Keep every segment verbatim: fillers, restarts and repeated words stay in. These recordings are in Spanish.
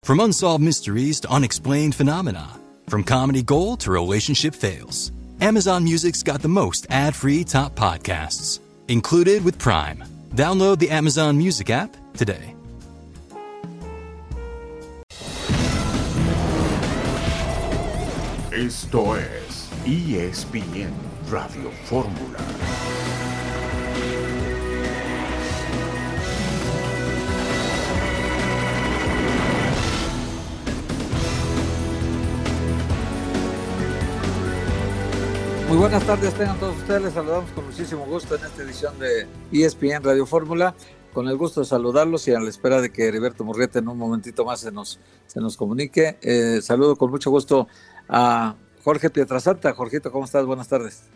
From unsolved mysteries to unexplained phenomena, from comedy gold to relationship fails, Amazon Music's got the most ad-free top podcasts, included with Prime. Download the Amazon Music app today. Esto es E S P N Radio Fórmula. Muy buenas tardes, tengan todos ustedes, les saludamos con muchísimo gusto en esta edición de E S P N Radio Fórmula, con el gusto de saludarlos y a la espera de que Heriberto Murrieta en un momentito más se nos, se nos comunique. Eh, saludo con mucho gusto a Jorge Pietrasanta. Jorgito, ¿cómo estás? Buenas tardes.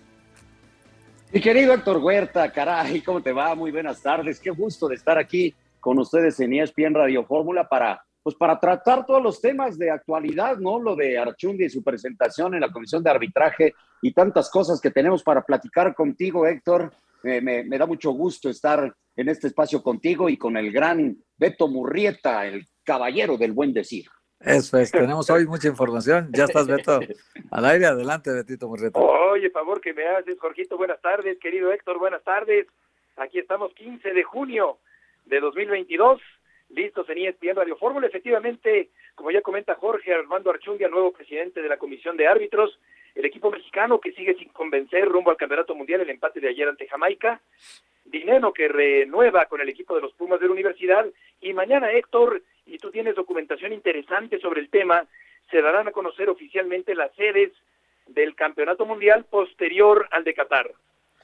Mi querido Héctor Huerta, caray, ¿cómo te va? Muy buenas tardes, qué gusto de estar aquí con ustedes en E S P N Radio Fórmula para... Pues para tratar todos los temas de actualidad, ¿no? Lo de Archundia y su presentación en la Comisión de Arbitraje y tantas cosas que tenemos para platicar contigo, Héctor. Eh, me, me da mucho gusto estar en este espacio contigo y con el gran Beto Murrieta, el caballero del buen decir. Eso es, tenemos hoy mucha información. Ya estás, Beto, al aire. Adelante, Betito Murrieta. Oye, favor que me haces, Jorgito. Buenas tardes, querido Héctor, buenas tardes. Aquí estamos, quince de junio de dos mil veintidós. Listos en E S P N Radio Fórmula. Efectivamente, como ya comenta Jorge, Armando Archundia, nuevo presidente de la Comisión de Árbitros, el equipo mexicano que sigue sin convencer rumbo al Campeonato Mundial, el empate de ayer ante Jamaica, Dineno que renueva con el equipo de los Pumas de la Universidad, y mañana, Héctor, y tú tienes documentación interesante sobre el tema, se darán a conocer oficialmente las sedes del Campeonato Mundial posterior al de Qatar.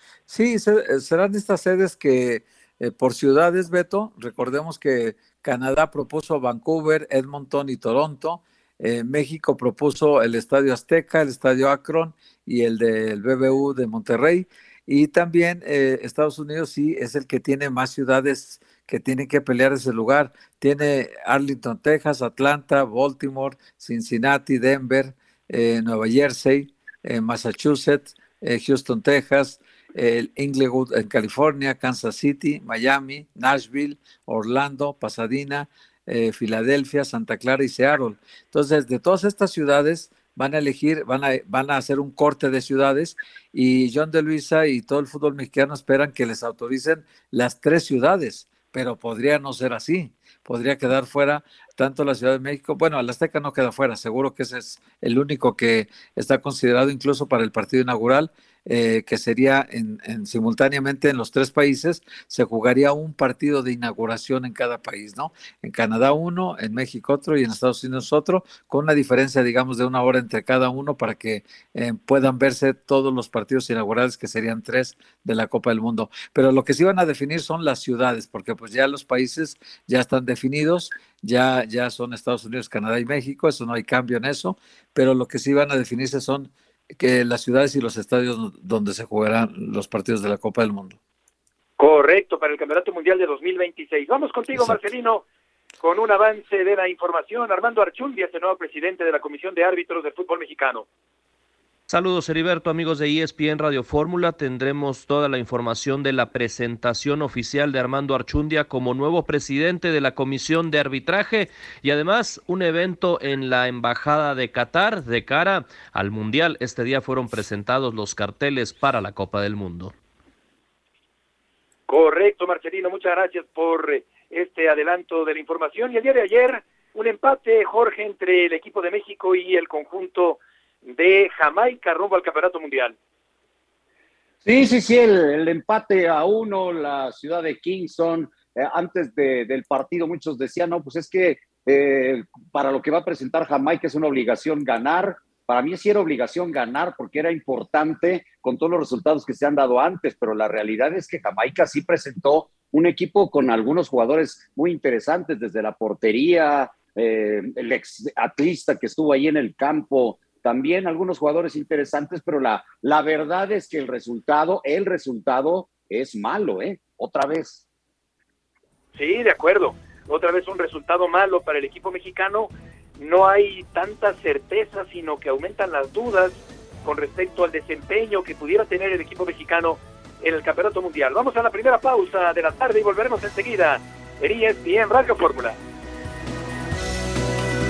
Sí, se, serán estas sedes que eh, por ciudades, Beto, recordemos que Canadá propuso Vancouver, Edmonton y Toronto. Eh, México propuso el Estadio Azteca, el Estadio Akron y el del B B U de Monterrey. Y también eh, Estados Unidos sí es el que tiene más ciudades que tienen que pelear ese lugar. Tiene Arlington, Texas, Atlanta, Baltimore, Cincinnati, Denver, eh, Nueva Jersey, eh, Massachusetts, eh, Houston, Texas, el Inglewood en California, Kansas City, Miami, Nashville, Orlando, Pasadena, eh, Filadelfia, Santa Clara y Seattle. Entonces, de todas estas ciudades van a elegir, van a, van a hacer un corte de ciudades y John de Luisa y todo el fútbol mexicano esperan que les autoricen las tres ciudades, pero podría no ser así. Podría quedar fuera tanto la Ciudad de México, bueno, el Azteca no queda fuera, seguro que ese es el único que está considerado incluso para el partido inaugural, eh, que sería en, en simultáneamente en los tres países, se jugaría un partido de inauguración en cada país, ¿no? En Canadá uno, en México otro y en Estados Unidos otro, con una diferencia, digamos, de una hora entre cada uno para que eh, puedan verse todos los partidos inaugurales, que serían tres de la Copa del Mundo. Pero lo que sí van a definir son las ciudades, porque pues ya los países ya están definidos, ya, ya son Estados Unidos, Canadá y México, eso no hay cambio en eso, pero lo que sí van a definirse son que las ciudades y los estadios donde se jugarán los partidos de la Copa del Mundo. Correcto, para el Campeonato Mundial de dos mil veintiséis. Vamos contigo, exacto, Marcelino, con un avance de la información. Armando Archundia es el nuevo presidente de la Comisión de Árbitros del Fútbol Mexicano. Saludos, Heriberto, amigos de E S P N Radio Fórmula. Tendremos toda la información de la presentación oficial de Armando Archundia como nuevo presidente de la Comisión de Arbitraje y además un evento en la Embajada de Qatar de cara al Mundial. Este día fueron presentados los carteles para la Copa del Mundo. Correcto, Marcelino, muchas gracias por este adelanto de la información. Y el día de ayer, un empate, Jorge, entre el equipo de México y el conjunto de Jamaica rumbo al Campeonato Mundial. Sí, sí, sí, el, el empate a uno, la ciudad de Kingston, eh, antes de, del partido muchos decían, no, pues es que eh, para lo que va a presentar Jamaica es una obligación ganar. Para mí sí era obligación ganar porque era importante con todos los resultados que se han dado antes, pero la realidad es que Jamaica sí presentó un equipo con algunos jugadores muy interesantes, desde la portería, eh, el ex atlista que estuvo ahí en el campo, también algunos jugadores interesantes, pero la, la verdad es que el resultado, el resultado es malo, ¿eh? Otra vez. Sí, de acuerdo. Otra vez un resultado malo para el equipo mexicano. No hay tanta certeza, sino que aumentan las dudas con respecto al desempeño que pudiera tener el equipo mexicano en el Campeonato Mundial. Vamos a la primera pausa de la tarde y volveremos enseguida en E S P N Radio Fórmula.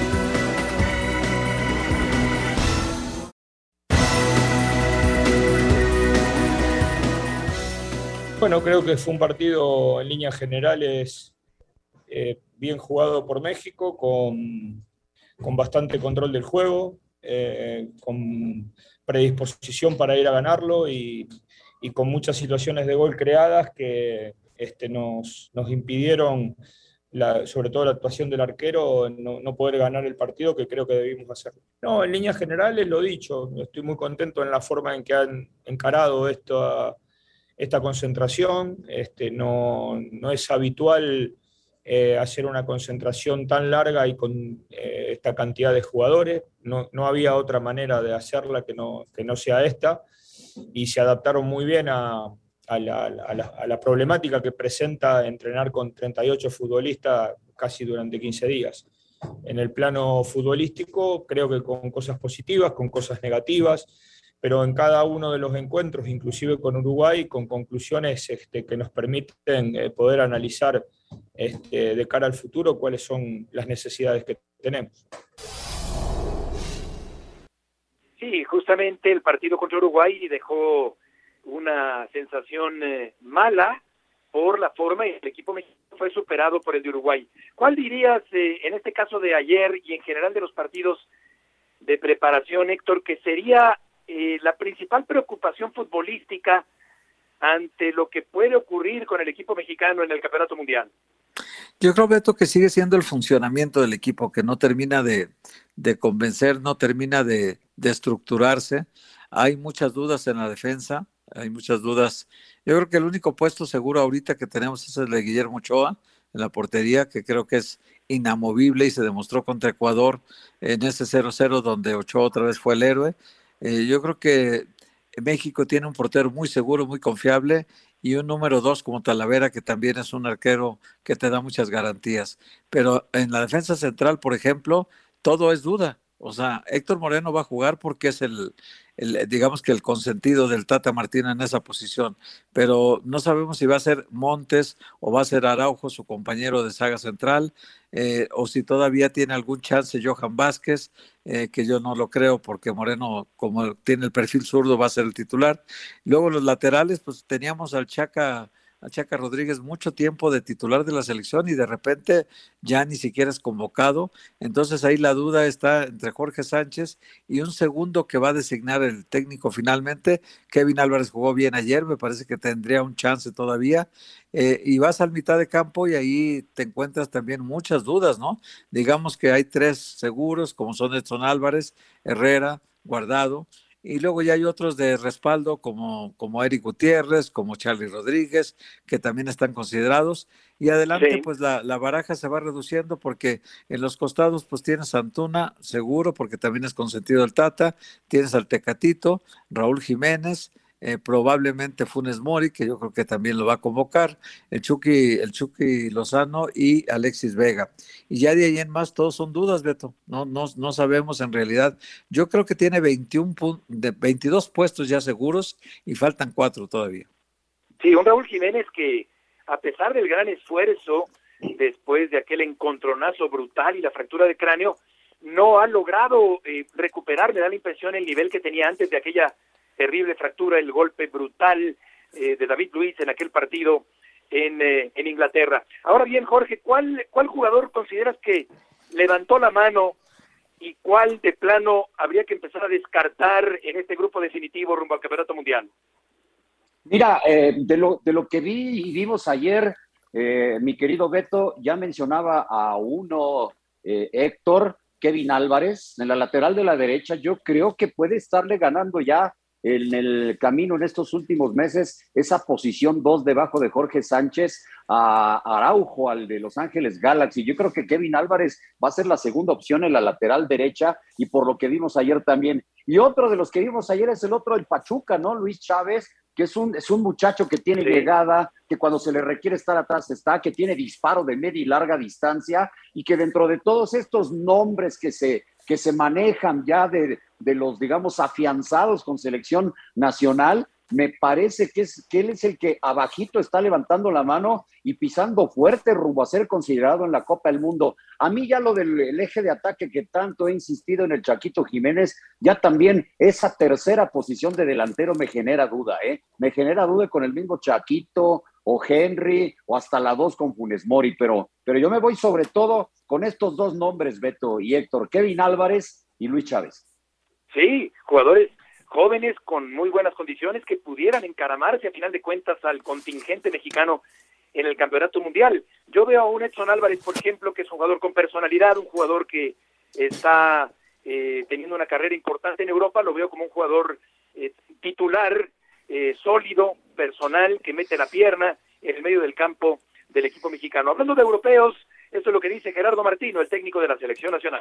Bueno, creo que fue un partido en líneas generales eh, bien jugado por México, con, con bastante control del juego, eh, con predisposición para ir a ganarlo y, y con muchas situaciones de gol creadas que este, nos, nos impidieron, la, sobre todo la actuación del arquero, no, no poder ganar el partido que creo que debimos hacer. No, en líneas generales lo dicho, estoy muy contento en la forma en que han encarado esto a, esta concentración. Este, no, no es habitual eh, hacer una concentración tan larga y con eh, esta cantidad de jugadores. No, no había otra manera de hacerla que no, que no sea esta, y se adaptaron muy bien a, a, la, a, la, a la problemática que presenta entrenar con treinta y ocho futbolistas casi durante quince días. En el plano futbolístico, creo que con cosas positivas, con cosas negativas, pero en cada uno de los encuentros, inclusive con Uruguay, con conclusiones este, que nos permiten eh, poder analizar este, de cara al futuro cuáles son las necesidades que tenemos. Sí, justamente el partido contra Uruguay dejó una sensación eh, mala por la forma en que el equipo mexicano fue superado por el de Uruguay. ¿Cuál dirías eh, en este caso de ayer y en general de los partidos de preparación, Héctor, que sería Eh, la principal preocupación futbolística ante lo que puede ocurrir con el equipo mexicano en el Campeonato Mundial? Yo creo, Beto, que sigue siendo el funcionamiento del equipo, que no termina de, de convencer, no termina de, de estructurarse. Hay muchas dudas en la defensa, hay muchas dudas. Yo creo que el único puesto seguro ahorita que tenemos es el de Guillermo Ochoa en la portería, que creo que es inamovible y se demostró contra Ecuador en ese cero cero donde Ochoa otra vez fue el héroe. Eh, yo creo que México tiene un portero muy seguro, muy confiable, y un número dos como Talavera, que también es un arquero que te da muchas garantías. Pero en la defensa central, por ejemplo, todo es duda. O sea, Héctor Moreno va a jugar porque es el, el, digamos que el consentido del Tata Martino en esa posición, pero no sabemos si va a ser Montes o va a ser Araujo, su compañero de saga central, eh, o si todavía tiene algún chance Johan Vázquez, eh, que yo no lo creo porque Moreno, como tiene el perfil zurdo, va a ser el titular. Luego los laterales, pues teníamos al Chaca, a Chaca Rodríguez mucho tiempo de titular de la selección y de repente ya ni siquiera es convocado. Entonces ahí la duda está entre Jorge Sánchez y un segundo que va a designar el técnico finalmente. Kevin Álvarez jugó bien ayer, me parece que tendría un chance todavía. Eh, y vas al mitad de campo y ahí te encuentras también muchas dudas, ¿no? Digamos que hay tres seguros, como son Edson Álvarez, Herrera, Guardado. Y luego ya hay otros de respaldo como, como Eric Gutiérrez, como Charly Rodríguez, que también están considerados. Y adelante, sí. pues la, la baraja se va reduciendo porque en los costados pues tienes a Antuna, seguro, porque también es consentido el Tata. Tienes al Tecatito, Raúl Jiménez, eh, probablemente Funes Mori, que yo creo que también lo va a convocar, el Chucky, el Chucky Lozano y Alexis Vega. Y ya de ahí en más todos son dudas, Beto. No, no, no sabemos en realidad. Yo creo que tiene veintiún de veintidós puestos ya seguros y faltan cuatro todavía. Sí, un Raúl Jiménez que a pesar del gran esfuerzo después de aquel encontronazo brutal y la fractura de cráneo, no ha logrado eh, recuperar, me da la impresión, el nivel que tenía antes de aquella terrible fractura, el golpe brutal eh, de David Luiz en aquel partido en, eh, en Inglaterra. Ahora bien, Jorge, ¿cuál, ¿cuál jugador consideras que levantó la mano y cuál de plano habría que empezar a descartar en este grupo definitivo rumbo al Campeonato Mundial? Mira, eh, de, lo, de lo que vi y vimos ayer, eh, mi querido Beto, ya mencionaba a uno, eh, Héctor, Kevin Álvarez, en la lateral de la derecha. Yo creo que puede estarle ganando ya en el camino en estos últimos meses esa posición dos debajo de Jorge Sánchez a Araujo, al de Los Ángeles Galaxy. Yo creo que Kevin Álvarez va a ser la segunda opción en la lateral derecha y por lo que vimos ayer también. Y otro de los que vimos ayer es el otro del Pachuca, ¿no? Luis Chávez, que es un, es un muchacho que tiene sí. llegada, que cuando se le requiere estar atrás está, que tiene disparo de media y larga distancia y que dentro de todos estos nombres que se, que se manejan ya de, de los, digamos, afianzados con selección nacional, me parece que, es, que él es el que abajito está levantando la mano y pisando fuerte rumbo a ser considerado en la Copa del Mundo. A mí ya lo del el eje de ataque que tanto he insistido en el Chaquito Jiménez, ya también esa tercera posición de delantero me genera duda, ¿eh? Me genera duda con el mismo Chaquito o Henry o hasta la dos con Funes Mori, pero, pero yo me voy sobre todo con estos dos nombres, Beto y Héctor, Kevin Álvarez y Luis Chávez. Sí, jugadores jóvenes con muy buenas condiciones que pudieran encaramarse a final de cuentas al contingente mexicano en el Campeonato Mundial. Yo veo a un Edson Álvarez, por ejemplo, que es un jugador con personalidad, un jugador que está eh, teniendo una carrera importante en Europa, lo veo como un jugador eh, titular, eh, sólido, personal, que mete la pierna en el medio del campo del equipo mexicano. Hablando de europeos, esto es lo que dice Gerardo Martino, el técnico de la Selección Nacional.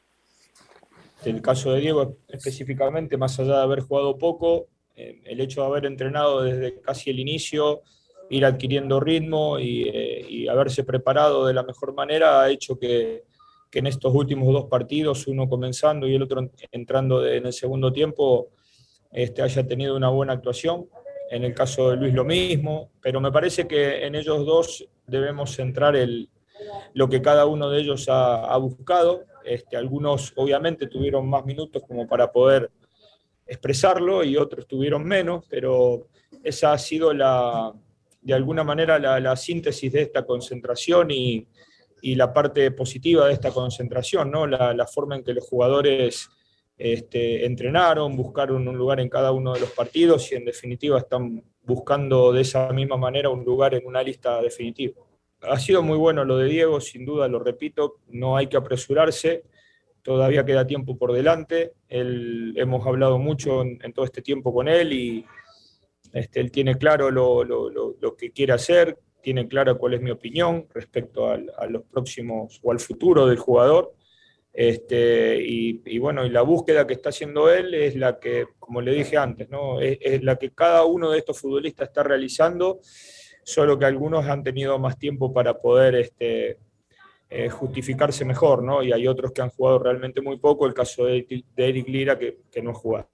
El caso de Diego específicamente, más allá de haber jugado poco, eh, el hecho de haber entrenado desde casi el inicio, ir adquiriendo ritmo y, eh, y haberse preparado de la mejor manera ha hecho que, que en estos últimos dos partidos, uno comenzando y el otro entrando de, en el segundo tiempo, este, haya tenido una buena actuación. En el caso de Luis lo mismo, pero me parece que en ellos dos debemos centrar el, lo que cada uno de ellos ha, ha buscado. Este, algunos obviamente tuvieron más minutos como para poder expresarlo y otros tuvieron menos, pero esa ha sido la, de alguna manera la, la síntesis de esta concentración y, y la parte positiva de esta concentración, ¿no? La, la forma en que los jugadores este, entrenaron, buscaron un lugar en cada uno de los partidos y en definitiva están buscando de esa misma manera un lugar en una lista definitiva. Ha sido muy bueno lo de Diego, sin duda, lo repito, no hay que apresurarse, todavía queda tiempo por delante. Él, hemos hablado mucho en, en todo este tiempo con él y este, él tiene claro lo, lo, lo, lo que quiere hacer, tiene claro cuál es mi opinión respecto al, a los próximos o al futuro del jugador. Este, y, y bueno, y la búsqueda que está haciendo él es la que, como le dije antes, ¿no? es, es la que cada uno de estos futbolistas está realizando, solo que algunos han tenido más tiempo para poder este, eh, justificarse mejor, ¿no? Y hay otros que han jugado realmente muy poco, el caso de, de Eric Lira, que, que no ha jugado.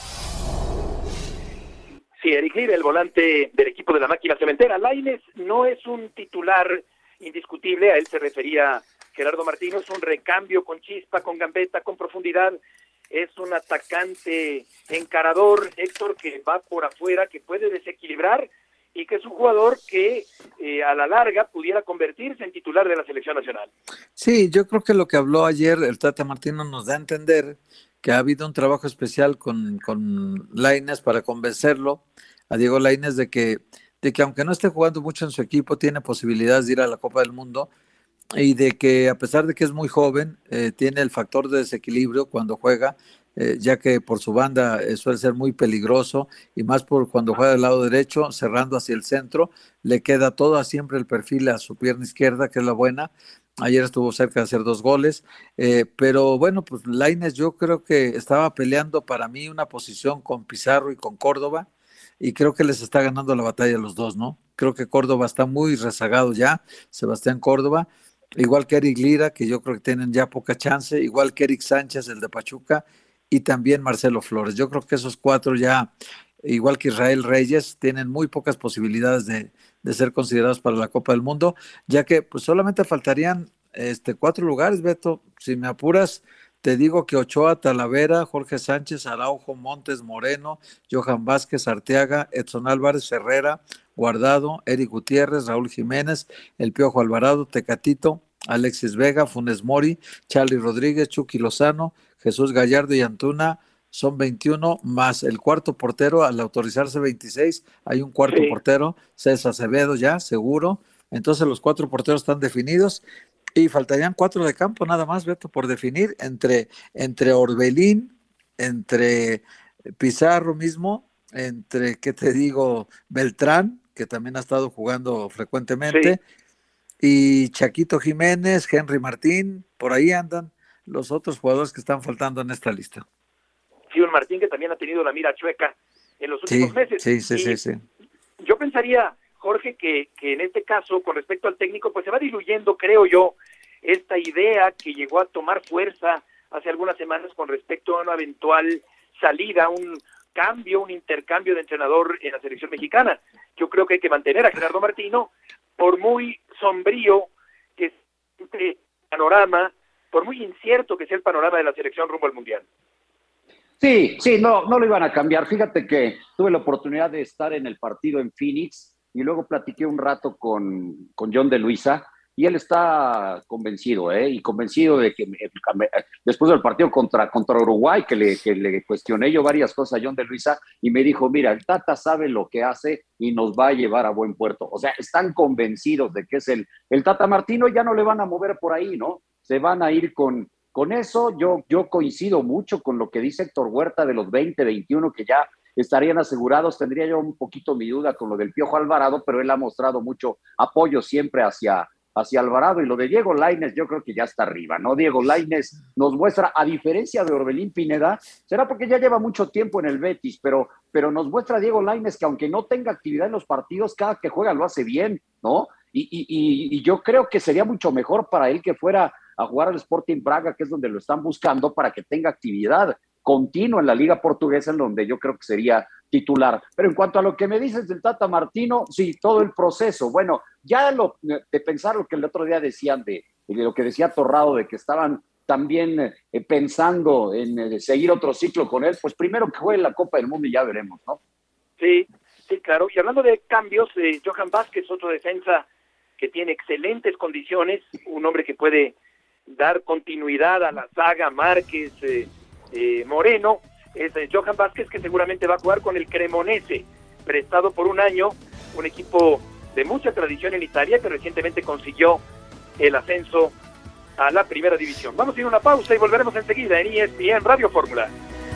Sí, Eric Lira, el volante del equipo de la Máquina Cementera. Lainez no es un titular indiscutible, a él se refería Gerardo Martino, es un recambio con chispa, con gambeta, con profundidad, es un atacante encarador, Héctor, que va por afuera, que puede desequilibrar, y que es un jugador que eh, a la larga pudiera convertirse en titular de la Selección Nacional. Sí, yo creo que lo que habló ayer el Tata Martino nos da a entender que ha habido un trabajo especial con, con Lainez para convencerlo, a Diego Lainez, de que, de que aunque no esté jugando mucho en su equipo, tiene posibilidades de ir a la Copa del Mundo, y de que a pesar de que es muy joven, eh, tiene el factor de desequilibrio cuando juega, Eh, ya que por su banda eh, suele ser muy peligroso, y más por cuando juega del lado derecho, cerrando hacia el centro, le queda todo siempre el perfil a su pierna izquierda, que es la buena. Ayer estuvo cerca de hacer dos goles, eh, pero bueno, pues Lainez yo creo que estaba peleando para mí una posición con Pizarro y con Córdoba, y creo que les está ganando la batalla a los dos, ¿no? Creo que Córdoba está muy rezagado ya, Sebastián Córdoba, igual que Eric Lira, que yo creo que tienen ya poca chance, igual que Eric Sánchez, el de Pachuca, y también Marcelo Flores. Yo creo que esos cuatro ya, igual que Israel Reyes, tienen muy pocas posibilidades de, de ser considerados para la Copa del Mundo, ya que pues solamente faltarían este, cuatro lugares, Beto. Si me apuras, te digo que Ochoa, Talavera, Jorge Sánchez, Araujo, Montes, Moreno, Johan Vázquez, Arteaga, Edson Álvarez, Ferrera, Guardado, Eric Gutiérrez, Raúl Jiménez, El Piojo Alvarado, Tecatito, Alexis Vega, Funes Mori, Charly Rodríguez, Chucky Lozano, Jesús Gallardo y Antuna, son veintiuno, más el cuarto portero, al autorizarse veintiséis, hay un cuarto sí. portero, César Acevedo ya, seguro. Entonces los cuatro porteros están definidos y faltarían cuatro de campo nada más, Beto, por definir, entre, entre Orbelín, entre Pizarro mismo, entre, ¿qué te digo?, Beltrán, que también ha estado jugando frecuentemente, sí. y Chaquito Jiménez, Henry Martín, por ahí andan los otros jugadores que están faltando en esta lista. Sí, un Martín que también ha tenido la mira chueca en los últimos sí, meses. Sí, sí, sí, sí. Yo pensaría, Jorge, que, que en este caso, con respecto al técnico, pues se va diluyendo, creo yo, esta idea que llegó a tomar fuerza hace algunas semanas con respecto a una eventual salida, un cambio, un intercambio de entrenador en la selección mexicana. Yo creo que hay que mantener a Gerardo Martino, por muy sombrío que sea el panorama, por muy incierto que sea el panorama de la selección rumbo al Mundial. Sí, sí, no, no lo iban a cambiar. Fíjate que tuve la oportunidad de estar en el partido en Phoenix y luego platiqué un rato con, con John de Luisa y él está convencido, ¿eh? Y convencido de que después del partido contra, contra Uruguay, que le, que le cuestioné yo varias cosas a John de Luisa y me dijo, mira, el Tata sabe lo que hace y nos va a llevar a buen puerto. O sea, están convencidos de que es el, el Tata Martino y ya no le van a mover por ahí, ¿no? Se van a ir con... Con eso yo, yo coincido mucho con lo que dice Héctor Huerta de los veinte, veintiuno que ya estarían asegurados. Tendría yo un poquito mi duda con lo del Piojo Alvarado, pero él ha mostrado mucho apoyo siempre hacia, hacia Alvarado. Y lo de Diego Lainez yo creo que ya está arriba, ¿no? Diego Lainez nos muestra, a diferencia de Orbelín Pineda, será porque ya lleva mucho tiempo en el Betis, pero, pero nos muestra Diego Lainez que aunque no tenga actividad en los partidos, cada que juega lo hace bien, ¿no? Y, y, y, y yo creo que sería mucho mejor para él que fuera a jugar al Sporting Braga, que es donde lo están buscando, para que tenga actividad continua en la Liga Portuguesa, en donde yo creo que sería titular. Pero en cuanto a lo que me dices del Tata Martino, sí, todo el proceso. Bueno, ya lo, de pensar lo que el otro día decían, de, de lo que decía Torrado, de que estaban también eh, pensando en eh, seguir otro ciclo con él, pues primero que juegue la Copa del Mundo y ya veremos, ¿no? Sí, sí, claro. Y hablando de cambios, eh, Johan Vázquez, otro defensa que tiene excelentes condiciones, un hombre que puede dar continuidad a la saga Márquez, eh, eh, Moreno, es eh, Johan Vázquez, que seguramente va a jugar con el Cremonese, prestado por un año, un equipo de mucha tradición en Italia, que recientemente consiguió el ascenso a la primera división. Vamos a ir a una pausa y volveremos enseguida en E S P N Radio Fórmula.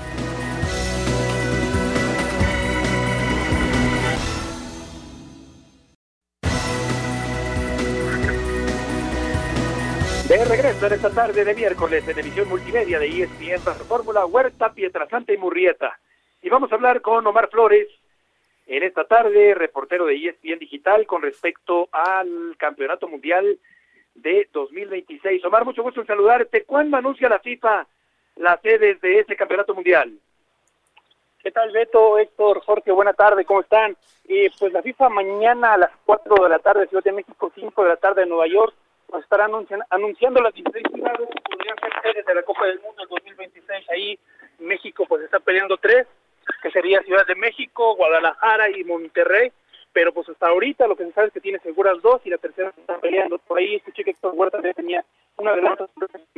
De regreso en esta tarde de miércoles en emisión multimedia de E S P N Radio Fórmula, Huerta, Pietrasanta y Murrieta. Y vamos a hablar con Omar Flores en esta tarde, reportero de E S P N Digital, con respecto al Campeonato Mundial de dos mil veintiséis. Omar, mucho gusto en saludarte. ¿Cuándo anuncia la FIFA las sedes de ese Campeonato Mundial? ¿Qué tal, Beto, Héctor, Jorge? Buena tarde, ¿cómo están? Eh, pues la FIFA mañana a las cuatro de la tarde, Ciudad de México, cinco de la tarde en Nueva York, pues estará anunciando, anunciando las dieciséis ciudades que podrían ser sedes de la Copa del Mundo del dos mil veintiséis. Ahí México pues está peleando tres, que sería Ciudad de México, Guadalajara y Monterrey, pero pues hasta ahorita lo que se sabe es que tiene seguras dos y la tercera está peleando. Por ahí escuché que Héctor Huerta ya tenía una de las otras.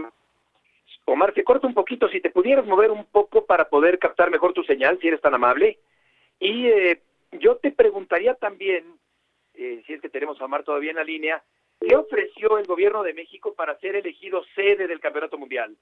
Omar, te corto un poquito, si te pudieras mover un poco para poder captar mejor tu señal, si eres tan amable. Y eh, yo te preguntaría también, eh, si es que tenemos a Omar todavía en la línea, ¿qué ofreció el gobierno de México para ser elegido sede del Campeonato Mundial?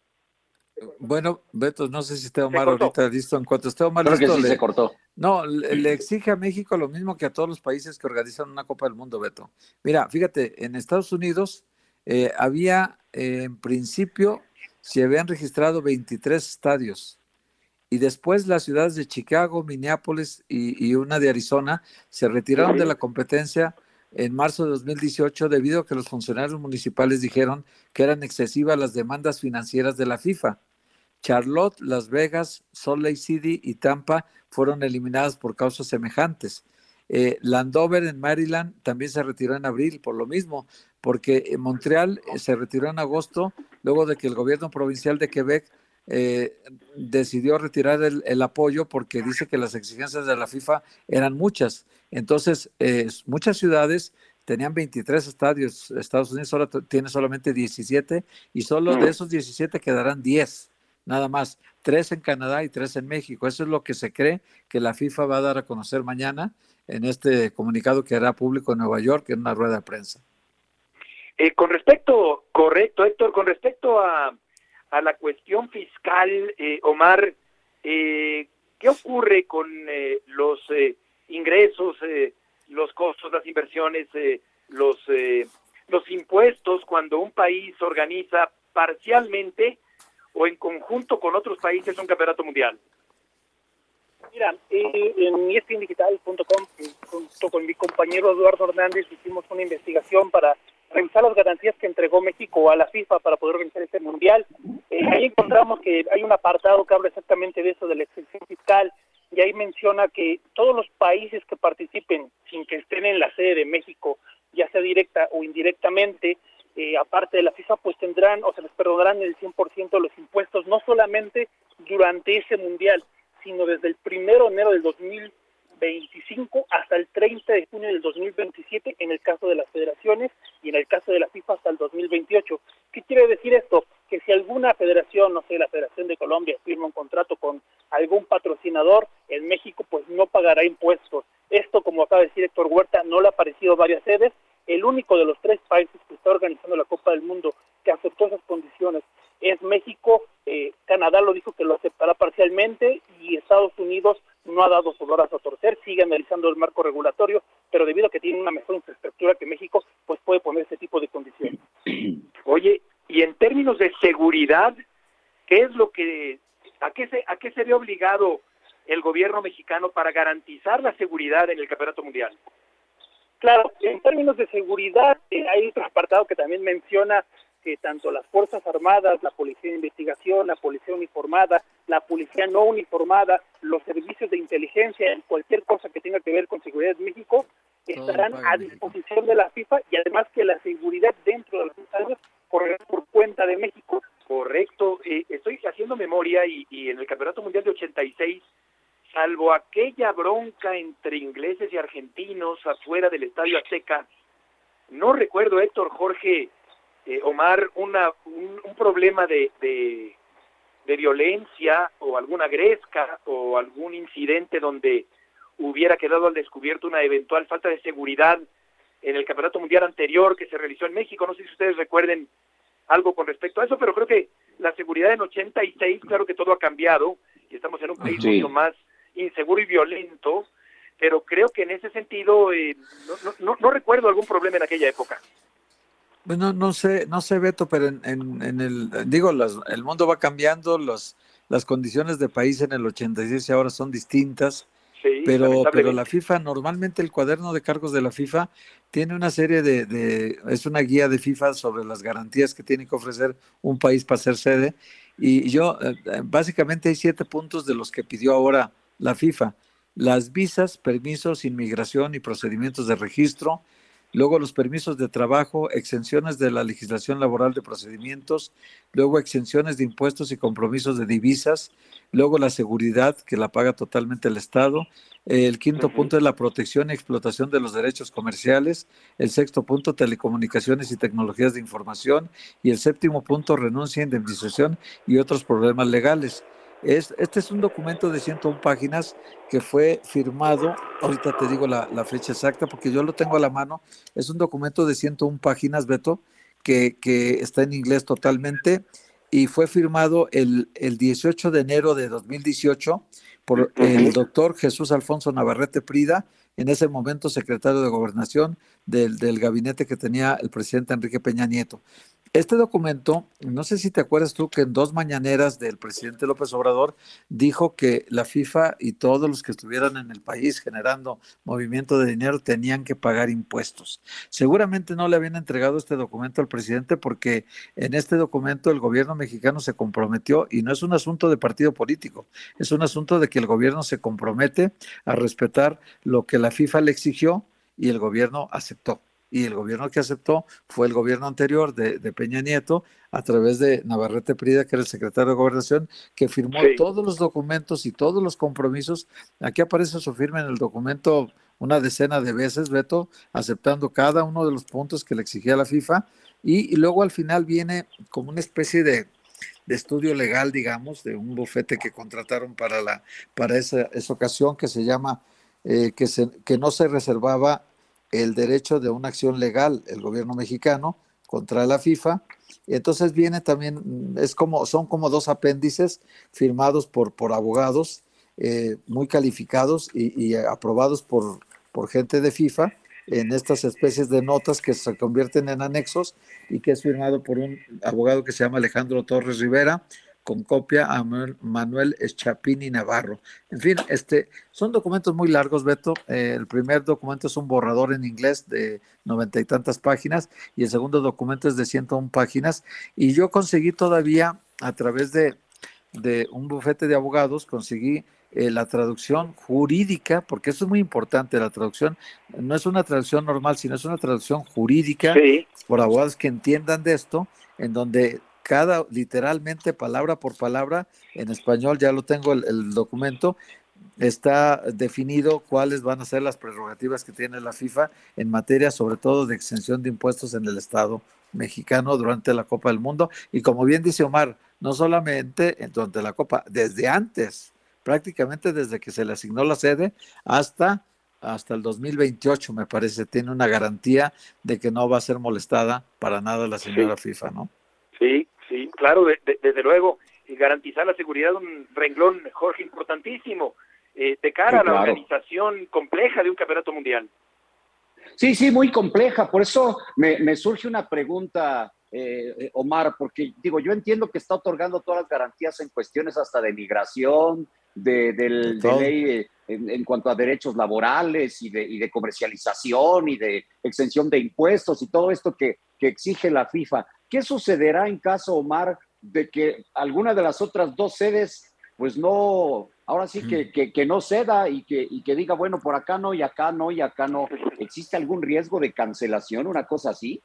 Bueno, Beto, no sé si esté Omar ahorita listo. En cuanto esté Omar Creo listo, que sí le, se cortó. No, le, le exige a México lo mismo que a todos los países que organizan una Copa del Mundo, Beto. Mira, fíjate, en Estados Unidos eh, había, eh, en principio, se habían registrado veintitrés estadios. Y después las ciudades de Chicago, Minneapolis y, y una de Arizona se retiraron de la competencia en marzo de dos mil dieciocho debido a que los funcionarios municipales dijeron que eran excesivas las demandas financieras de la FIFA. Charlotte, Las Vegas, Salt Lake City y Tampa fueron eliminadas por causas semejantes. Eh, Landover en Maryland también se retiró en abril por lo mismo, porque en Montreal eh, se retiró en agosto luego de que el gobierno provincial de Quebec eh, decidió retirar el, el apoyo porque dice que las exigencias de la FIFA eran muchas. Entonces, eh, muchas ciudades tenían veintitrés estadios, Estados Unidos solo tiene solamente diecisiete y solo de esos diecisiete quedarán diez. Nada más, tres en Canadá y tres en México. Eso es lo que se cree que la FIFA va a dar a conocer mañana en este comunicado que hará público en Nueva York en una rueda de prensa. Eh, con respecto, correcto, Héctor, con respecto a, a la cuestión fiscal, eh, Omar, eh, ¿qué ocurre con eh, los eh, ingresos, eh, los costos, las inversiones, eh, los, eh, los impuestos cuando un país organiza parcialmente o en conjunto con otros países un campeonato mundial? Mira, eh, en E S P N digital punto com, junto con mi compañero Eduardo Hernández, hicimos una investigación para revisar las garantías que entregó México a la FIFA para poder organizar este mundial. Eh, ahí encontramos que hay un apartado que habla exactamente de eso, de la exención fiscal, y ahí menciona que todos los países que participen sin que estén en la sede de México, ya sea directa o indirectamente, eh, aparte de la FIFA, pues tendrán o se les perdonarán el cien por ciento de los impuestos, no solamente durante ese mundial, sino desde el primero de enero del dos mil veinticinco hasta el treinta de junio del dos mil veintisiete en el caso de las federaciones y en el caso de la FIFA hasta el dos mil veintiocho. ¿Qué quiere decir esto? Que si alguna federación, no sé, la Federación de Colombia firma un contrato con algún patrocinador en México, pues no pagará impuestos. Esto, como acaba de decir Héctor Huerta, no le ha parecido a varias sedes. El único de los tres países que está organizando la Copa del Mundo que aceptó esas condiciones es México. eh, Canadá lo dijo que lo aceptará parcialmente y Estados Unidos no ha dado su brazo a torcer, sigue analizando el marco regulatorio, pero debido a que tiene una mejor infraestructura que México, pues puede poner ese tipo de condiciones. Oye, y en términos de seguridad, ¿qué es lo que, a qué se, a qué se ve obligado el gobierno mexicano para garantizar la seguridad en el Campeonato Mundial? Claro, en términos de seguridad, eh, hay otro apartado que también menciona que tanto las Fuerzas Armadas, la Policía de Investigación, la Policía Uniformada, la Policía No Uniformada, los servicios de inteligencia y cualquier cosa que tenga que ver con seguridad en México estarán a disposición de la FIFA, y además que la seguridad dentro de los estadios correrá por cuenta de México. Correcto, eh, estoy haciendo memoria y, y en el Campeonato Mundial de ochenta y seis, salvo aquella bronca entre ingleses y argentinos afuera del Estadio Azteca, no recuerdo, Héctor, Jorge, Eh, Omar, una, un, un problema de, de, de violencia o alguna gresca o algún incidente donde hubiera quedado al descubierto una eventual falta de seguridad en el Campeonato Mundial anterior que se realizó en México. No sé si ustedes recuerden algo con respecto a eso, pero creo que la seguridad en ochenta y seis, claro que todo ha cambiado y estamos en un país sí. mucho más inseguro y violento, pero creo que en ese sentido eh, no, no, no recuerdo algún problema en aquella época. Bueno, no sé, no sé, Beto, pero en, en, en el, digo, las, el mundo va cambiando, los, las condiciones de país en el ochenta y seis ahora son distintas, Sí, pero, pero la FIFA, normalmente el cuaderno de cargos de la FIFA tiene una serie de, de, es una guía de FIFA sobre las garantías que tiene que ofrecer un país para ser sede, y yo, básicamente hay siete puntos de los que pidió ahora la FIFA: las visas, permisos, inmigración y procedimientos de registro. Luego los permisos de trabajo, exenciones de la legislación laboral de procedimientos, luego exenciones de impuestos y compromisos de divisas, luego la seguridad, que la paga totalmente el Estado. El quinto uh-huh. punto es la protección y explotación de los derechos comerciales. El sexto punto, telecomunicaciones y tecnologías de información. Y el séptimo punto, renuncia, indemnización y otros problemas legales. Es, este es un documento de ciento una páginas que fue firmado, ahorita te digo la, la fecha exacta porque yo lo tengo a la mano. Es un documento de ciento una páginas, Beto, que, que está en inglés totalmente, y fue firmado el, el dieciocho de enero de dos mil dieciocho por el doctor Jesús Alfonso Navarrete Prida, en ese momento secretario de Gobernación del, del gabinete que tenía el presidente Enrique Peña Nieto. Este documento, no sé si te acuerdas tú que en dos mañaneras del presidente López Obrador dijo que la FIFA y todos los que estuvieran en el país generando movimiento de dinero tenían que pagar impuestos. Seguramente no le habían entregado este documento al presidente porque en este documento el gobierno mexicano se comprometió, y no es un asunto de partido político, es un asunto de que el gobierno se compromete a respetar lo que la FIFA le exigió y el gobierno aceptó. Y el gobierno que aceptó fue el gobierno anterior de, de Peña Nieto, a través de Navarrete Prida, que era el secretario de Gobernación, que firmó sí. todos los documentos y todos los compromisos. Aquí aparece su firma en el documento una decena de veces, Beto, aceptando cada uno de los puntos que le exigía la FIFA, y, y luego al final viene como una especie de, de estudio legal, digamos, de un bufete que contrataron para, la, para esa, esa ocasión, que se llama, eh, que, se, que no se reservaba el derecho de una acción legal, el gobierno mexicano, contra la FIFA. Entonces viene también, es como, son como dos apéndices firmados por, por abogados eh, muy calificados y, y aprobados por, por gente de FIFA, en estas especies de notas que se convierten en anexos, y que es firmado por un abogado que se llama Alejandro Torres Rivera, con copia a Manuel Eschapini Navarro. En fin, este, son documentos muy largos, Beto. Eh, el primer documento es un borrador en inglés de noventa y tantas páginas, y el segundo documento es de ciento una páginas, y yo conseguí todavía a través de, de un bufete de abogados, conseguí eh, la traducción jurídica, porque eso es muy importante, la traducción no es una traducción normal, sino es una traducción jurídica Sí. por abogados que entiendan de esto, en donde cada, literalmente, palabra por palabra, en español, ya lo tengo el, el documento, está definido cuáles van a ser las prerrogativas que tiene la FIFA en materia, sobre todo, de exención de impuestos en el Estado mexicano durante la Copa del Mundo. Y como bien dice Omar, no solamente durante la Copa, desde antes, prácticamente desde que se le asignó la sede hasta, hasta el dos mil veintiocho, me parece, tiene una garantía de que no va a ser molestada para nada la señora sí. FIFA, ¿no? Sí, sí, claro, de, de, desde luego, y garantizar la seguridad, un renglón, Jorge, importantísimo, eh, de cara sí, a la claro. organización compleja de un campeonato mundial. Sí, sí, muy compleja, por eso me, me surge una pregunta, eh, Omar, porque digo, yo entiendo que está otorgando todas las garantías en cuestiones hasta de migración, de, de, de ley en, en cuanto a derechos laborales y de, y de comercialización y de exención de impuestos y todo esto que, que exige la FIFA. ¿Qué sucederá en caso, Omar, de que alguna de las otras dos sedes, pues no, ahora sí que, que, que no ceda y que, y que diga, bueno, por acá no y acá no y acá no? ¿Existe algún riesgo de cancelación, una cosa así?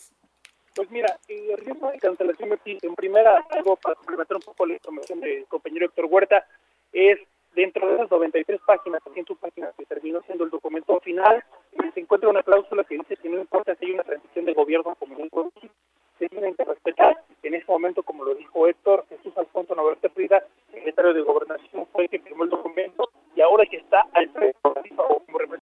Pues mira, el riesgo de cancelación, en primera, algo para complementar un poco la información del compañero Héctor Huerta, es dentro de las noventa y tres páginas, ciento páginas que terminó siendo el documento final, se encuentra una cláusula que dice que no importa si hay una transición de gobierno como en el COVID, se tienen que respetar. En ese momento, como lo dijo Héctor, Jesús Alfonso Navarrete Prida, secretario de Gobernación, fue el que firmó el documento y ahora que está al frente como representante.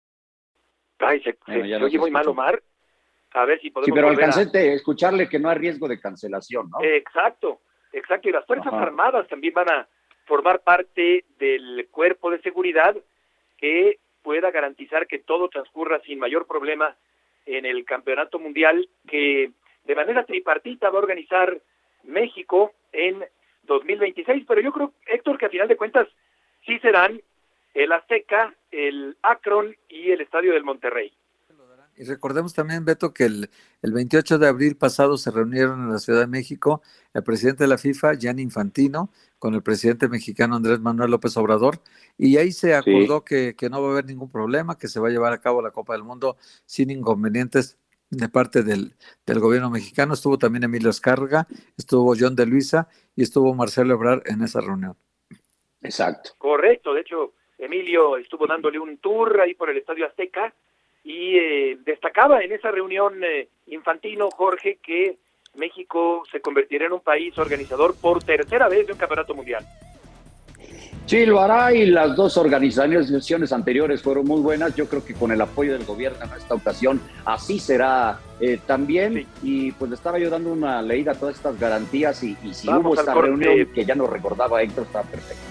Ay, se, bueno, se, se oye muy mal, Omar. A ver si podemos. Sí, pero alcancé a escucharle que no hay riesgo de cancelación, ¿no? Exacto, exacto. Y las Fuerzas Ajá. Armadas también van a formar parte del cuerpo de seguridad que pueda garantizar que todo transcurra sin mayor problema en el campeonato mundial que de manera tripartita va a organizar México en dos mil veintiséis, pero yo creo, Héctor, que a final de cuentas sí serán el Azteca, el Akron y el Estadio del Monterrey. Y recordemos también, Beto, que el, el veintiocho de abril pasado se reunieron en la Ciudad de México el presidente de la FIFA, Gianni Infantino, con el presidente mexicano Andrés Manuel López Obrador, y ahí se acordó sí. que, que no va a haber ningún problema, que se va a llevar a cabo la Copa del Mundo sin inconvenientes de parte del, del gobierno mexicano. Estuvo también Emilio Azcárraga, estuvo John de Luisa y estuvo Marcelo Ebrard en esa reunión. Exacto. Correcto, de hecho, Emilio estuvo dándole un tour ahí por el Estadio Azteca y eh, destacaba en esa reunión eh, Infantino, Jorge, que México se convertirá en un país organizador por tercera vez de un campeonato mundial. Sí, lo hará, y las dos organizaciones anteriores fueron muy buenas. Yo creo que con el apoyo del gobierno en esta ocasión así será eh, también. Sí. Y pues le estaba yo dando una leída a todas estas garantías y, y si Vamos hubo esta reunión que ya nos recordaba Héctor, está perfecto.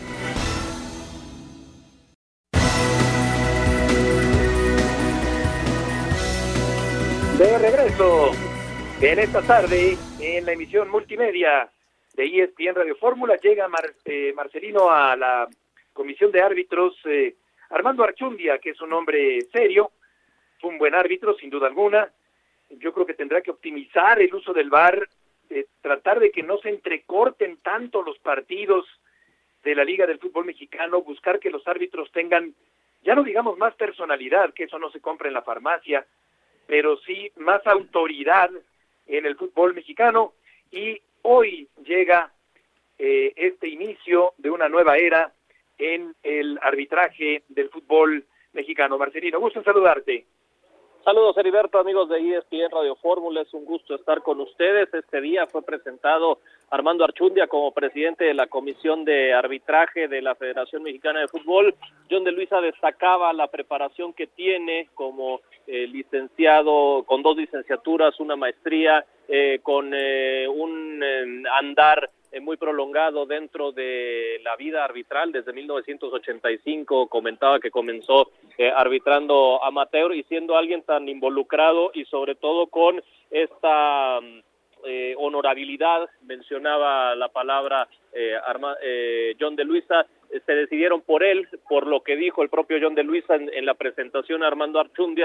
De regreso en esta tarde en la emisión multimedia de E S P N Radio Fórmula, llega Mar, eh, Marcelino a la comisión de árbitros, eh, Armando Archundia, que es un hombre serio, fue un buen árbitro sin duda alguna. Yo creo que tendrá que optimizar el uso del V A R, eh, tratar de que no se entrecorten tanto los partidos de la Liga del Fútbol Mexicano, buscar que los árbitros tengan, ya no digamos más personalidad, que eso no se compra en la farmacia, pero sí más autoridad en el fútbol mexicano. Y hoy llega eh, este inicio de una nueva era en el arbitraje del fútbol mexicano. Marcelino, gusto en saludarte. Saludos, Heriberto, amigos de E S P N Radio Fórmula, es un gusto estar con ustedes. Este día fue presentado Armando Archundia como presidente de la Comisión de Arbitraje de la Federación Mexicana de Fútbol. John de Luisa destacaba la preparación que tiene como eh, licenciado, con dos licenciaturas, una maestría, eh, con eh, un eh, andar eh, muy prolongado dentro de la vida arbitral desde mil novecientos ochenta y cinco. Comentaba que comenzó eh, arbitrando amateur y siendo alguien tan involucrado y sobre todo con esta eh, honorabilidad, mencionaba la palabra eh, Arma, eh, John de Luisa, eh, se decidieron por él, por lo que dijo el propio John de Luisa en, en la presentación a Armando Archundia,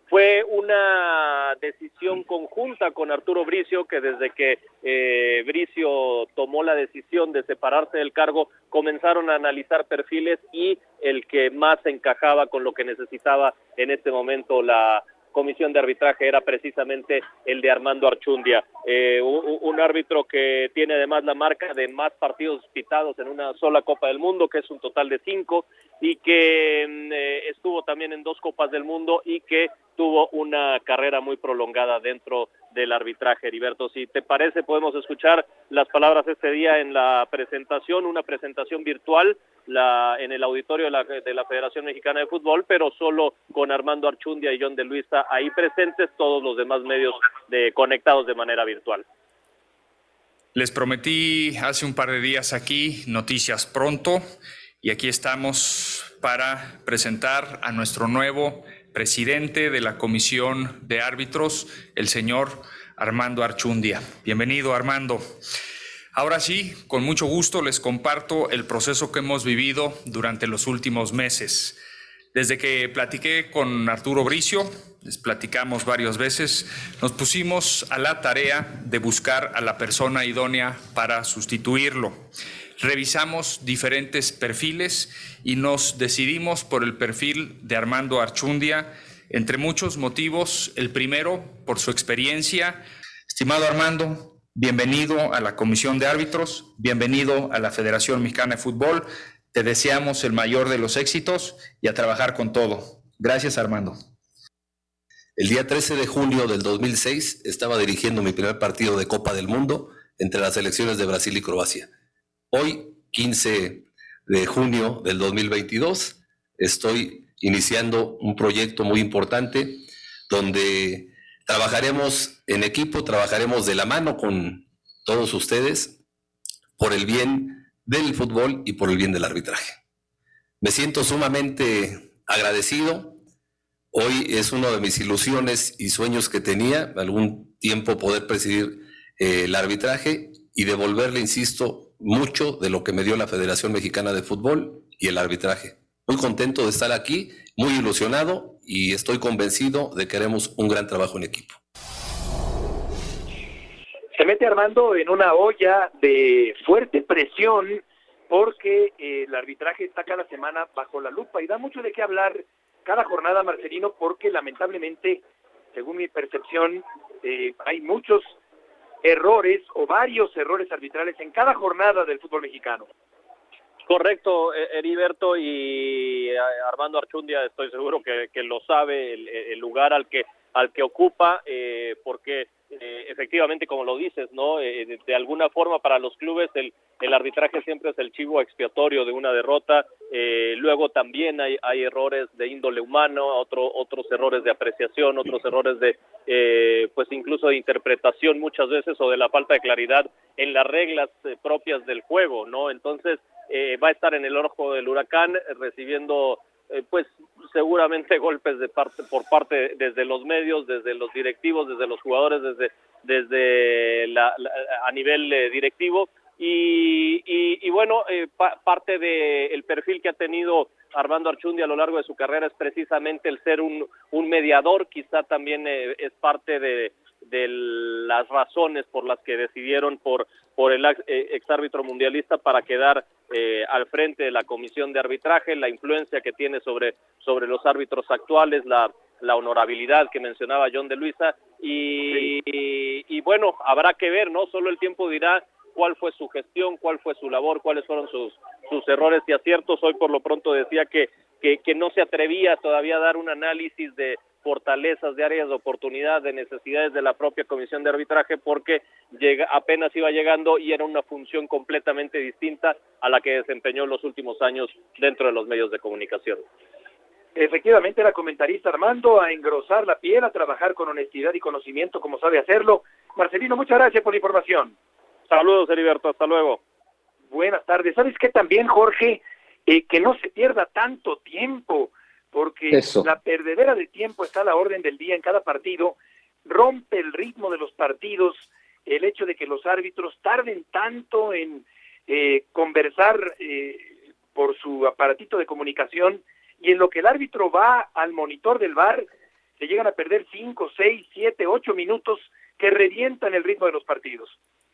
fue una decisión conjunta con Arturo Bricio, que desde que eh, Bricio tomó la decisión de separarse del cargo, comenzaron a analizar perfiles y el que más encajaba con lo que necesitaba en este momento la comisión de arbitraje era precisamente el de Armando Archundia, eh, un, un árbitro que tiene además la marca de más partidos pitados en una sola Copa del Mundo, que es un total de cinco, y que eh, estuvo también en dos Copas del Mundo y que tuvo una carrera muy prolongada dentro del arbitraje. Heriberto, si te parece, podemos escuchar las palabras este día en la presentación, una presentación virtual la en el auditorio de la, de la Federación Mexicana de Fútbol, pero solo con Armando Archundia y John de Luisa ahí presentes, todos los demás medios de, conectados de manera virtual. Les prometí hace un par de días aquí noticias pronto, y aquí estamos para presentar a nuestro nuevo presidente de la Comisión de Árbitros, el señor Armando Archundia. Bienvenido, Armando. Ahora sí, con mucho gusto les comparto el proceso que hemos vivido durante los últimos meses. Desde que platiqué con Arturo Bricio, les platicamos varias veces, nos pusimos a la tarea de buscar a la persona idónea para sustituirlo. Revisamos diferentes perfiles y nos decidimos por el perfil de Armando Archundia, entre muchos motivos. El primero, por su experiencia. Estimado Armando, bienvenido a la Comisión de Árbitros, bienvenido a la Federación Mexicana de Fútbol. Te deseamos el mayor de los éxitos y a trabajar con todo. Gracias, Armando. El día trece de junio del dos mil seis estaba dirigiendo mi primer partido de Copa del Mundo entre las selecciones de Brasil y Croacia. Hoy, quince de junio del dos mil veintidós, estoy iniciando un proyecto muy importante donde trabajaremos en equipo, trabajaremos de la mano con todos ustedes por el bien del fútbol y por el bien del arbitraje. Me siento sumamente agradecido. Hoy es una de mis ilusiones y sueños que tenía, algún tiempo poder presidir eh, el arbitraje y devolverle, insisto, mucho de lo que me dio la Federación Mexicana de Fútbol y el arbitraje. Muy contento de estar aquí, muy ilusionado y estoy convencido de que haremos un gran trabajo en equipo. Se mete Armando en una olla de fuerte presión porque eh, el arbitraje está cada semana bajo la lupa y da mucho de qué hablar cada jornada, Marcelino, porque lamentablemente, según mi percepción, eh, hay muchos errores o varios errores arbitrales en cada jornada del fútbol mexicano. Correcto, Heriberto, y Armando Archundia estoy seguro que, que lo sabe, el, el lugar al que al que ocupa, eh, porque eh, efectivamente, como lo dices, no, eh, de, de alguna forma para los clubes el, el arbitraje siempre es el chivo expiatorio de una derrota. Eh, luego también hay, hay errores de índole humano, otro, otros errores de apreciación, otros errores de, eh, pues incluso de interpretación muchas veces, o de la falta de claridad en las reglas eh, propias del juego, ¿no? Entonces eh, va a estar en el ojo del huracán, eh, recibiendo eh, pues seguramente golpes de parte por parte desde los medios, desde los directivos, desde los jugadores, desde desde la, la a nivel eh, directivo. Y, y, y bueno, eh, pa, parte del perfil que ha tenido Armando Archundia a lo largo de su carrera es precisamente el ser un, un mediador. Quizá también eh, es parte de, de las razones por las que decidieron por, por el ex, eh, exárbitro mundialista para quedar eh, al frente de la comisión de arbitraje, la influencia que tiene sobre, sobre los árbitros actuales, la, la honorabilidad que mencionaba John de Luisa, y, y, y bueno, habrá que ver, ¿no? Solo el tiempo dirá cuál fue su gestión, cuál fue su labor, cuáles fueron sus sus errores y aciertos. Hoy por lo pronto decía que, que, que no se atrevía todavía a dar un análisis de fortalezas, de áreas de oportunidad, de necesidades de la propia comisión de arbitraje, porque llega, apenas iba llegando y era una función completamente distinta a la que desempeñó en los últimos años dentro de los medios de comunicación. Efectivamente, era comentarista Armando, a engrosar la piel, a trabajar con honestidad y conocimiento como sabe hacerlo. Marcelino, muchas gracias por la información. Saludos, Heriberto, hasta luego. Buenas tardes. ¿Sabes qué también, Jorge? Eh, que no se pierda tanto tiempo, porque Eso. la perdedera de tiempo está a la orden del día en cada partido, rompe el ritmo de los partidos, el hecho de que los árbitros tarden tanto en eh, conversar eh, por su aparatito de comunicación, y en lo que el árbitro va al monitor del V A R, se llegan a perder cinco, seis, siete, ocho minutos que revientan el ritmo de los partidos.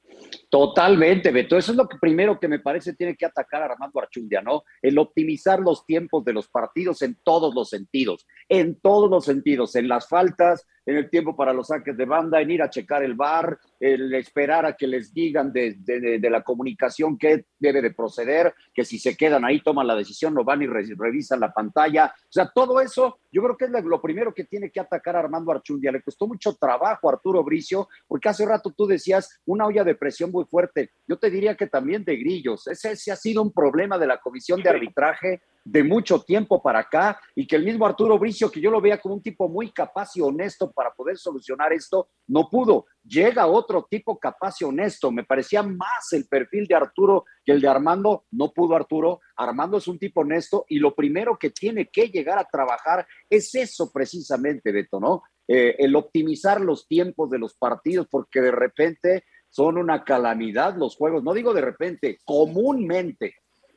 Totalmente, Beto. Eso es lo que primero que me parece tiene que atacar a Armando Archundia, ¿no? El optimizar los tiempos de los partidos en todos los sentidos, en todos los sentidos, en las faltas, en el tiempo para los saques de banda, en ir a checar el V A R, el esperar a que les digan de, de, de la comunicación qué debe de proceder, que si se quedan ahí toman la decisión, no van y re, revisan la pantalla. O sea, todo eso yo creo que es lo primero que tiene que atacar a Armando Archundia. Le costó mucho trabajo a Arturo Bricio, porque hace rato tú decías una olla de presión muy fuerte. Yo te diría que también de grillos. Ese, ese ha sido un problema de la comisión de arbitraje de mucho tiempo para acá, y que el mismo Arturo Bricio, que yo lo veía como un tipo muy capaz y honesto para poder solucionar esto, no pudo. Llega otro tipo capaz y honesto. Me parecía más el perfil de Arturo que el de Armando. No pudo Arturo. Armando es un tipo honesto, y lo primero que tiene que llegar a trabajar es eso precisamente, Beto, ¿no? Eh, el optimizar los tiempos de los partidos, porque de repente son una calamidad los juegos. No digo de repente, comúnmente.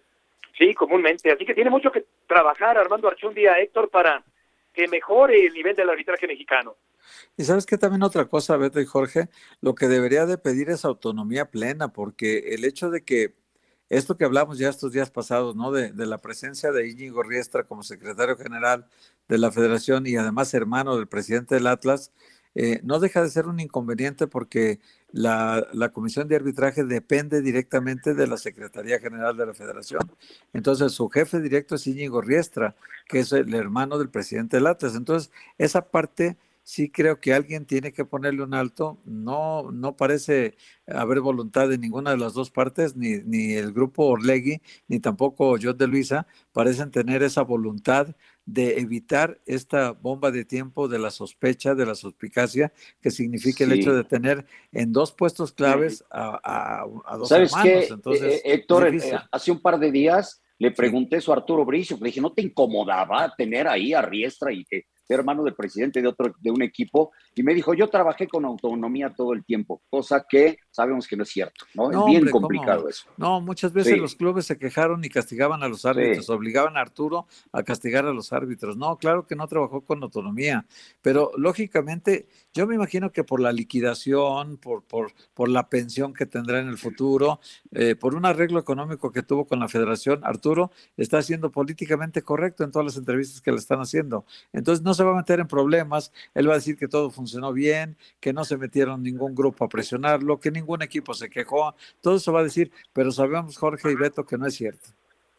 Sí, comúnmente. Así que tiene mucho que trabajar Armando Archundia, Héctor, para que mejore el nivel del arbitraje mexicano. Y sabes que también otra cosa, Beto y Jorge, lo que debería de pedir es autonomía plena, porque el hecho de que esto que hablamos ya estos días pasados, ¿no? De, de la presencia de Íñigo Riestra como secretario general de la Federación y además hermano del presidente del Atlas, eh, no deja de ser un inconveniente, porque la, la comisión de arbitraje depende directamente de la Secretaría General de la Federación. Entonces su jefe directo es Íñigo Riestra, que es el hermano del presidente del Atlas. Entonces esa parte sí creo que alguien tiene que ponerle un alto. No, no parece haber voluntad de ninguna de las dos partes, ni, ni el grupo Orlegui, ni tampoco John de Luisa, parecen tener esa voluntad de evitar esta bomba de tiempo de la sospecha, de la suspicacia, que significa sí. el hecho de tener en dos puestos claves a, a, a dos ¿Sabes hermanos. qué, Entonces, eh, Héctor, eh, hace un par de días le pregunté eso a Arturo Bricio, le dije, ¿no te incomodaba tener ahí a Riestra y que hermano del presidente de otro de un equipo? Y me dijo, yo trabajé con autonomía todo el tiempo, cosa que sabemos que no es cierto, ¿no? no es bien hombre, complicado ¿cómo? eso. No, muchas veces sí. los clubes se quejaron y castigaban a los árbitros, sí. obligaban a Arturo a castigar a los árbitros. No, claro que no trabajó con autonomía, pero lógicamente yo me imagino que por la liquidación, por, por, por la pensión que tendrá en el futuro, eh, por un arreglo económico que tuvo con la federación, Arturo está siendo políticamente correcto en todas las entrevistas que le están haciendo. Entonces no se va a meter en problemas, él va a decir que todo funcionó bien, que no se metieron ningún grupo a presionarlo, que ningún equipo se quejó, todo eso va a decir, pero sabemos, Jorge y Beto, que no es cierto.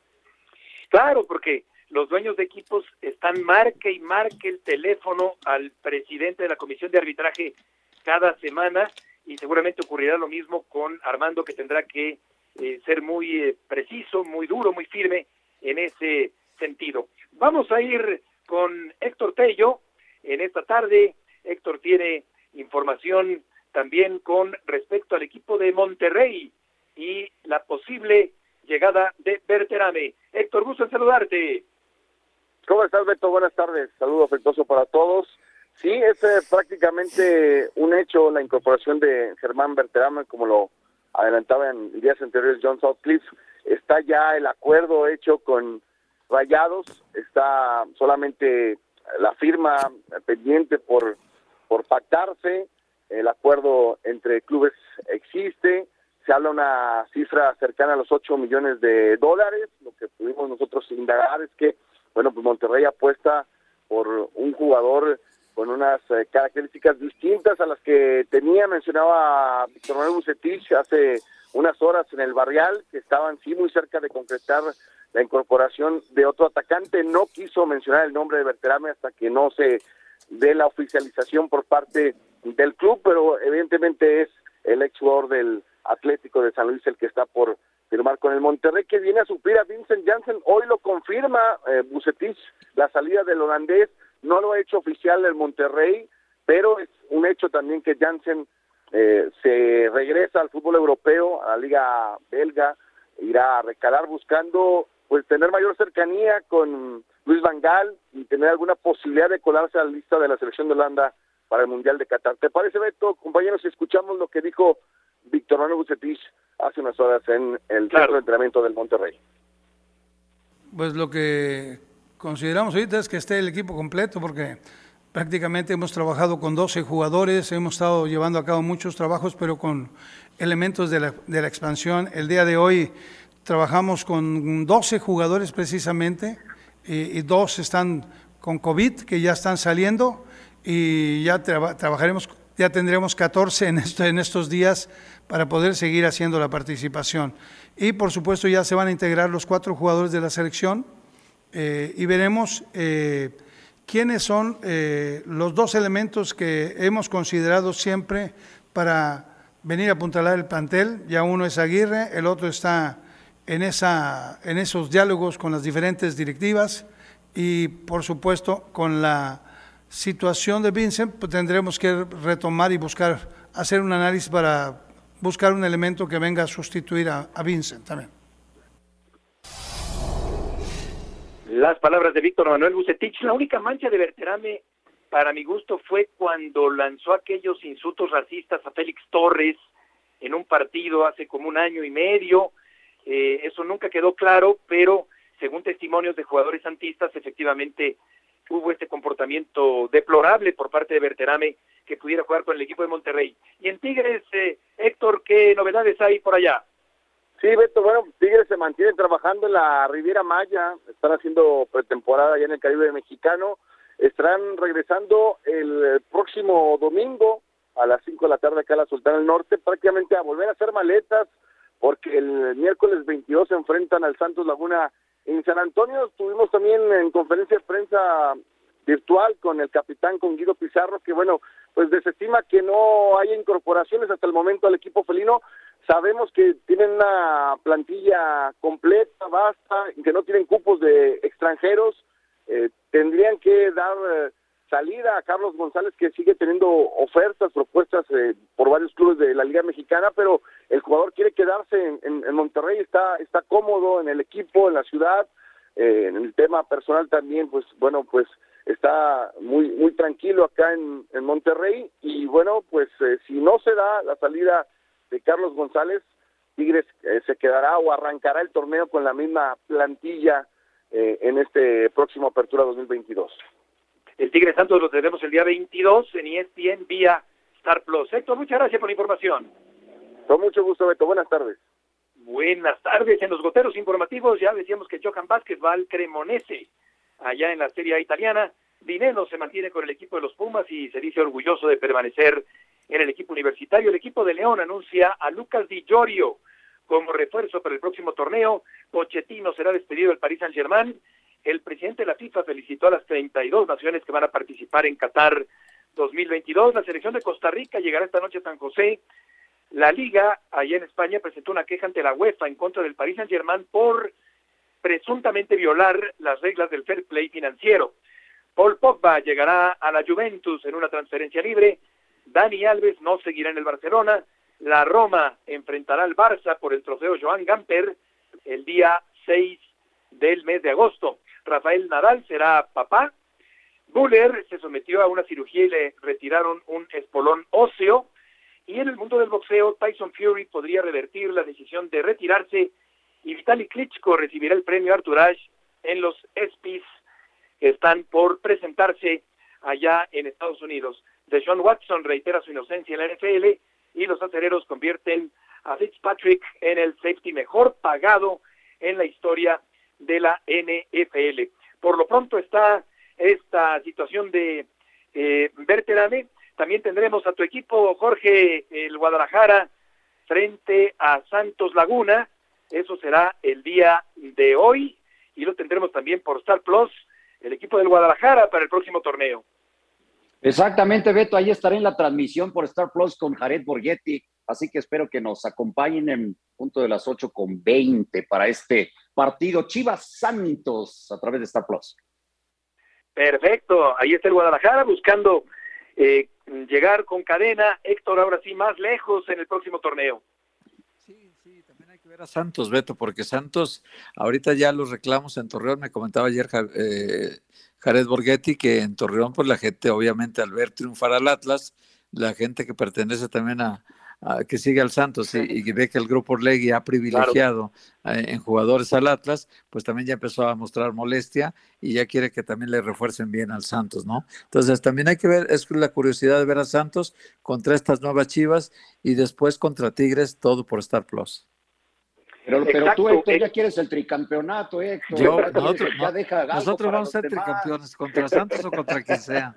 Claro, porque los dueños de equipos están marque y marque el teléfono al presidente de la comisión de arbitraje cada semana, y seguramente ocurrirá lo mismo con Armando, que tendrá que eh, ser muy eh, preciso, muy duro, muy firme en ese sentido. Vamos a ir con Héctor Tello en esta tarde. Héctor tiene información también con respecto al equipo de Monterrey y la posible llegada de Berterame. Héctor, gusto en saludarte. ¿Cómo estás, Beto? Buenas tardes. Saludo afectuoso para todos. Sí, es eh, prácticamente un hecho la incorporación de Germán Berterame, como lo adelantaba en días anteriores John Sutcliffe. Está ya el acuerdo hecho con Rayados, está solamente la firma pendiente por, por pactarse, el acuerdo entre clubes existe, se habla una cifra cercana a los ocho millones de dólares. Lo que pudimos nosotros indagar es que, bueno, pues Monterrey apuesta por un jugador con unas eh, características distintas a las que tenía, mencionaba Víctor Manuel Bucetich hace unas horas en el Barrial, que estaban sí muy cerca de concretar la incorporación de otro atacante. No quiso mencionar el nombre de Berterame hasta que no se dé la oficialización por parte del club, pero evidentemente es el ex jugador del Atlético de San Luis el que está por firmar con el Monterrey, que viene a suplir a Vincent Janssen. Hoy lo confirma eh, Bucetich, la salida del holandés. No lo ha hecho oficial el Monterrey, pero es un hecho también que Janssen eh, se regresa al fútbol europeo, a la liga belga, irá a recalar buscando pues tener mayor cercanía con Luis Van Gaal y tener alguna posibilidad de colarse a la lista de la selección de Holanda para el Mundial de Qatar. ¿Te parece, Beto? Compañeros, escuchamos lo que dijo Víctor Manuel Bucetich hace unas horas en el claro. centro de entrenamiento del Monterrey. Pues lo que consideramos ahorita es que esté el equipo completo, porque prácticamente hemos trabajado con doce jugadores, hemos estado llevando a cabo muchos trabajos, pero con elementos de la, de la expansión. El día de hoy trabajamos con doce jugadores precisamente, y, y dos están con COVID, que ya están saliendo, y ya tra trabajaremos, ya tendremos catorce en, esto, en estos días para poder seguir haciendo la participación. Y por supuesto ya se van a integrar los cuatro jugadores de la selección, eh, y veremos eh, quiénes son eh, los dos elementos que hemos considerado siempre para venir a apuntalar el plantel. Ya uno es Aguirre, el otro está en, esa, en esos diálogos con las diferentes directivas, y por supuesto con la situación de Vincent, pues tendremos que retomar y buscar, hacer un análisis para buscar un elemento que venga a sustituir a, a Vincent también. Las palabras de Víctor Manuel Vucetich. La única mancha de Berterame, para mi gusto, fue cuando lanzó aquellos insultos racistas a Félix Torres en un partido hace como un año y medio. Eh, eso nunca quedó claro, pero según testimonios de jugadores santistas, efectivamente hubo este comportamiento deplorable por parte de Berterame, que pudiera jugar con el equipo de Monterrey. Y en Tigres, eh, Héctor, ¿qué novedades hay por allá? Sí, Beto, bueno, Tigres se mantiene trabajando en la Riviera Maya, están haciendo pretemporada allá en el Caribe mexicano, estarán regresando el próximo domingo a las cinco de la tarde acá a la Sultana del Norte, prácticamente a volver a hacer maletas, porque el miércoles veintidós se enfrentan al Santos Laguna en San Antonio. Estuvimos también en conferencia de prensa virtual con el capitán, con Guido Pizarro, que bueno, pues desestima que no haya incorporaciones hasta el momento al equipo felino. Sabemos que tienen una plantilla completa, vasta, que no tienen cupos de extranjeros. Eh, tendrían que dar eh, salida a Carlos González, que sigue teniendo ofertas, propuestas eh, por varios clubes de la Liga Mexicana, pero el jugador quiere quedarse en, en, en Monterrey, está, está cómodo en el equipo, en la ciudad. Eh, en el tema personal también, pues bueno, pues está muy muy tranquilo acá en, en Monterrey, y bueno, pues eh, si no se da la salida de Carlos González, Tigres eh, se quedará o arrancará el torneo con la misma plantilla eh, en este próximo Apertura dos mil veintidós. El Tigre Santos lo tendremos el día veintidós en E S P N vía Star Plus. Héctor, muchas gracias por la información. Con mucho gusto, Beto. Buenas tardes. Buenas tardes. En los goteros informativos ya decíamos que Johan Vázquez va al Cremonese, allá en la Serie A italiana. Dineno se mantiene con el equipo de los Pumas y se dice orgulloso de permanecer en el equipo universitario. El equipo de León anuncia a Lucas Di Giorgio como refuerzo para el próximo torneo. Pochettino será despedido del Paris Saint-Germain. El presidente de la FIFA felicitó a las treinta y dos naciones que van a participar en Qatar dos mil veintidós. La selección de Costa Rica llegará esta noche a San José. La Liga, allá en España, presentó una queja ante la UEFA en contra del Paris Saint-Germain por presuntamente violar las reglas del fair play financiero. Paul Pogba llegará a la Juventus en una transferencia libre. Dani Alves no seguirá en el Barcelona. La Roma enfrentará al Barça por el trofeo Joan Gamper el día seis del mes de agosto. Rafael Nadal será papá. Buller se sometió a una cirugía y le retiraron un espolón óseo. Y en el mundo del boxeo, Tyson Fury podría revertir la decisión de retirarse y Vitaly Klitschko recibirá el premio Arthur Ashe en los ESPYs que están por presentarse allá en Estados Unidos. Deshaun Watson reitera su inocencia en la N F L y los acereros convierten a Fitzpatrick en el safety mejor pagado en la historia de la N F L. Por lo pronto está esta situación de eh, Berterame. También tendremos a tu equipo, Jorge, el Guadalajara, frente a Santos Laguna. Eso será el día de hoy y lo tendremos también por Star Plus, el equipo del Guadalajara para el próximo torneo. Exactamente, Beto, ahí estaré en la transmisión por Star Plus con Jared Borghetti, así que espero que nos acompañen en punto de las ocho con veinte para este partido Chivas Santos a través de Star Plus. Perfecto, ahí está el Guadalajara buscando eh, llegar con cadena, Héctor, ahora sí más lejos en el próximo torneo. Sí, sí, también hay que ver a Santos, Beto, porque Santos, ahorita ya los reclamos en Torreón, me comentaba ayer eh, Jared Borghetti, que en Torreón, pues la gente, obviamente, al ver triunfar al Atlas, la gente que pertenece también a, uh, que sigue al Santos y, y ve que el Grupo Orlegui ha privilegiado claro. uh, en jugadores al Atlas, pues también ya empezó a mostrar molestia y ya quiere que también le refuercen bien al Santos, ¿no? Entonces también hay que ver, es la curiosidad de ver a Santos contra estas nuevas Chivas y después contra Tigres, todo por Star Plus. Pero, pero tú, Héctor, ya quieres el tricampeonato, Héctor. Yo, ya nosotros ya deja nosotros vamos a ser demás. tricampeones, contra Santos o contra quien sea.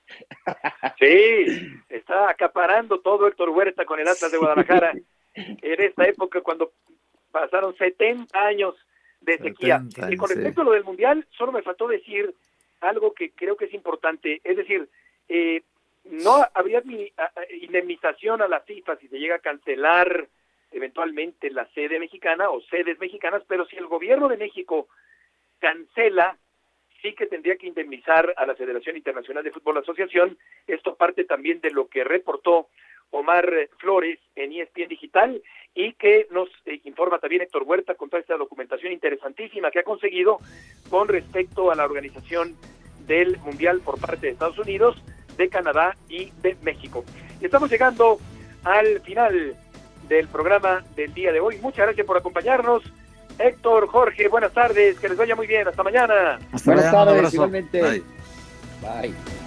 Sí, está acaparando todo Héctor Huerta con el Atlas de Guadalajara en esta época cuando pasaron setenta años de sequía. setenta, y con respecto sí. a lo del Mundial, solo me faltó decir algo que creo que es importante, es decir, eh, no habría indemnización a la FIFA si se llega a cancelar eventualmente la sede mexicana o sedes mexicanas, pero si el gobierno de México cancela, sí que tendría que indemnizar a la Federación Internacional de Fútbol Asociación. Esto parte también de lo que reportó Omar Flores en E S P N Digital y que nos eh, informa también Héctor Huerta con toda esta documentación interesantísima que ha conseguido con respecto a la organización del Mundial por parte de Estados Unidos, de Canadá y de México. Y estamos llegando al final del programa del día de hoy. Muchas gracias por acompañarnos. Héctor, Jorge, buenas tardes, que les vaya muy bien, hasta mañana. Hasta buenas mañana, tardes, igualmente. Bye. Bye.